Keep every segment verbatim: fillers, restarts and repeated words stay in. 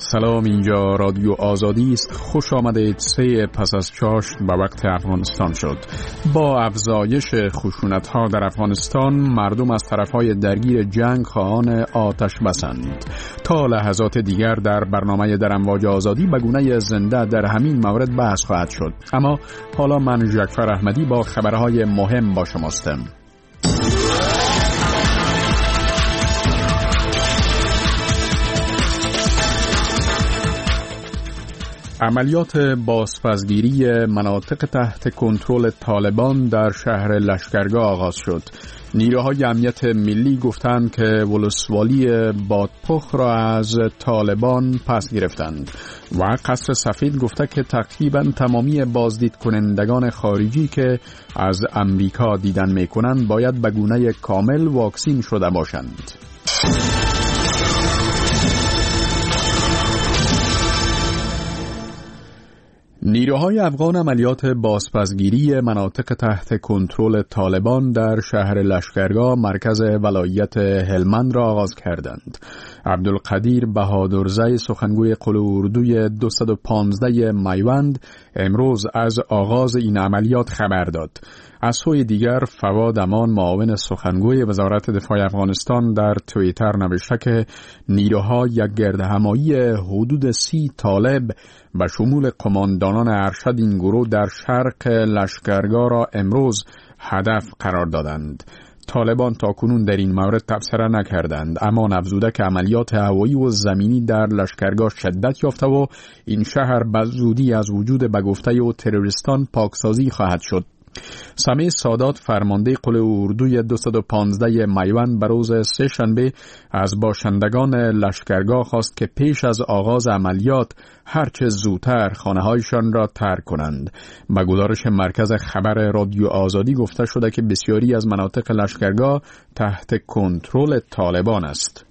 سلام، اینجا رادیو آزادی است. خوش آمدید. سه پس از چاشت به وقت افغانستان شد. با افزایش خشونت‌ها در افغانستان، مردم از طرف‌های درگیر جنگ خواهان آتش بسند. تا لحظات دیگر در برنامه در امواج آزادی به گونه زنده در همین مورد بحث خواهد شد. اما حالا من جعفر احمدی با خبرهای مهم با شماستم. عملیات بازپسگیری مناطق تحت کنترل طالبان در شهر لشکرگاه آغاز شد. نیروهای امنیت ملی گفتند که ولسوالی بادپخ را از طالبان پس گرفتند و قصر سفید گفته که تقریبا تمامی بازدید کنندگان خارجی که از امریکا دیدن می کنند باید به گونه کامل واکسین شده باشند. نیروهای افغان عملیات بازپسگیری مناطق تحت کنترل طالبان در شهر لشکرگاه مرکز ولایت هلمند را آغاز کردند. عبدالقدیر بهادرزی سخنگوی قل اردوی دویست و پانزده میوند امروز از آغاز این عملیات خبر داد. از سوی دیگر فواد امان معاون سخنگوی وزارت دفاع افغانستان در توییتر نوشته که نیروها یک گردهمایی حدود سی طالب به شمول قماندانان ارشد این گروه در شرق لشکرگاه را امروز هدف قرار دادند. طالبان تاکنون در این مورد تبصره نکردند، اما افزوده عملیات هوایی و زمینی در لشکرگاه شدت یافته و این شهر به زودی از وجود به گفته و تروریستان پاکسازی خواهد شد. سمیع سادات فرمانده قل اردوی دویست و پانزده میوند به روز سه شنبه از باشندگان لشکرگاه خواست که پیش از آغاز عملیات هرچه زودتر خانه‌هایشان را ترک کنند. به گزارش مرکز خبر رادیو آزادی گفته شده که بسیاری از مناطق لشکرگاه تحت کنترل طالبان است.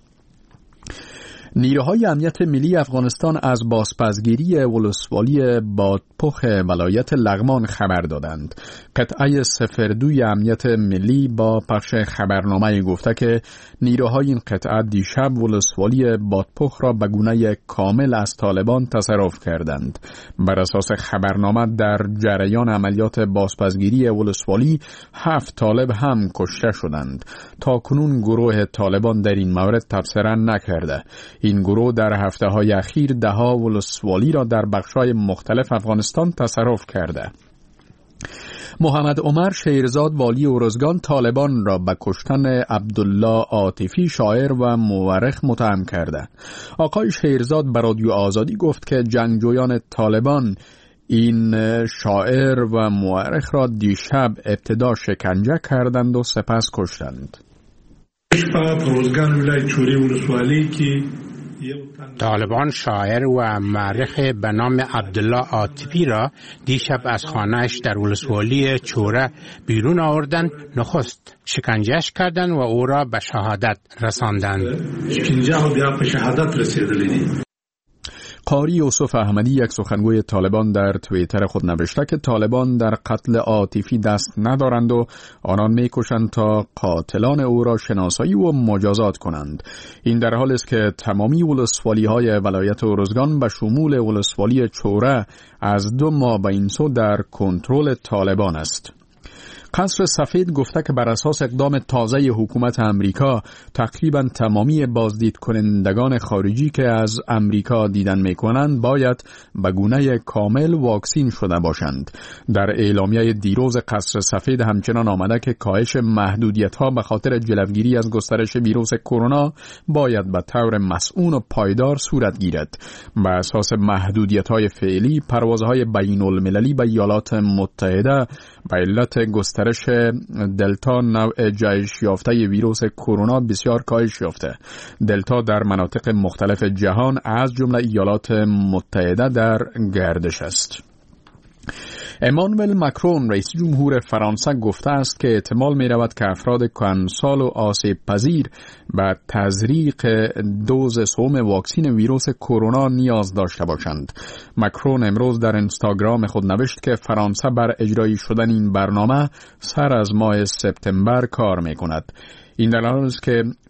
نیروهای امنیت ملی افغانستان از بازپسگیری ولسوالی بادپخ ولایت لغمان خبر دادند. قطعه صفر دوی امنیت ملی با پخش خبرنامه گفته که نیروهای این قطعه دیشب ولسوالی بادپخ را به گونه کامل از طالبان تصرف کردند. بر اساس خبرنامه در جریان عملیات بازپسگیری ولسوالی هفت طالب هم کشته شدند. تا کنون گروه طالبان در این مورد تبصره نکرده. این گروه در هفته‌های اخیر ده‌ها ولسوالی را در بخش‌های مختلف افغانستان تصرف کرده. محمد عمر شیرزاد والی ارزگان طالبان را به کشتن عبدالله عاطفی شاعر و مورخ متهم کرده. آقای شیرزاد به رادیو آزادی گفت که جنگجویان طالبان این شاعر و مورخ را دیشب ابتدا شکنجه کردند و سپس کشتند. طالبان شاعر و مورخ به نام عبدالله عاطفی را دیشب از خانه‌اش در ولسوالی چوره بیرون آوردند. نخست شکنجهش کردند و او را به شهادت رساندند. قاری یوسف احمدی یک سخنگوی طالبان در توییتر خود نوشته که طالبان در قتل عاطفی دست ندارند و آنان میکشند تا قاتلان او را شناسایی و مجازات کنند. این در حالی است که تمامی ولسوالی های ولایت ارزگان به شمول ولسوالی چوره از دو ماه به این سو در کنترل طالبان است. قصر سفید گفته که بر اساس اقدام تازه حکومت امریکا تقریبا تمامی بازدید کنندگان خارجی که از امریکا دیدن می کنند باید به گونه کامل واکسین شده باشند. در اعلامیه دیروز قصر سفید همچنان آمده که کاهش محدودیت ها به خاطر جلوگیری از گسترش ویروس کرونا باید به طور مسئول و پایدار صورت گیرد. بر اساس محدودیت های فعلی پروازهای بین المللی به ایالات متحده به علت گسترش دلتا نوع جهش یافته ویروس کرونا بسیار کاهش یافته. دلتا در مناطق مختلف جهان از جمله ایالات متحده در گردش است. امانوئل مکرون رئیس جمهور فرانسه گفته است که احتمال می رود که افراد کهنسال و آسیب پذیر به تزریق دوز سوم واکسین ویروس کرونا نیاز داشته باشند. مکرون امروز در اینستاگرام خود نوشت که فرانسه بر اجرای شدن این برنامه سر از ماه سپتامبر کار می کند. این در حالی است که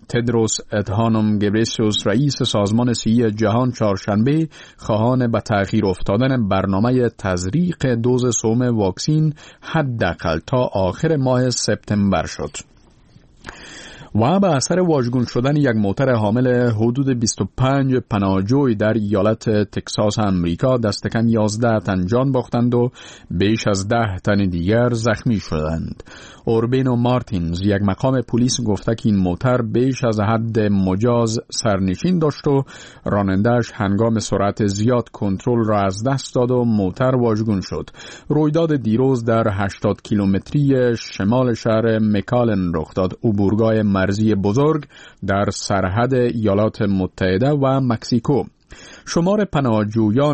تدروس ادهانوم گبریسیوس رئیس سازمان صحی جهان چهارشنبه خواهان به تأخیر افتادن برنامه تزریق دوز سوم واکسین حداقل تا آخر ماه سپتامبر شد. و به اثر واژگون شدن یک موتر حامل حدود بیست و پنج پناهجوی در ایالت تکساس امریکا دست کم یازده تن جان باختند و بیش از ده تن دیگر زخمی شدند. اوربینو مارتینز، یک مقام پلیس، گفته که این موتر بیش از حد مجاز سرنشین داشت و راننده‌اش هنگام سرعت زیاد کنترل را از دست داد و موتر واژگون شد. رویداد دیروز در هشتاد کیلومتری شمال شهر مکالن رخ داد، عبورگاه مرزی بزرگ در سرحد ایالات متحده و مکزیکو. شمار پناهجویان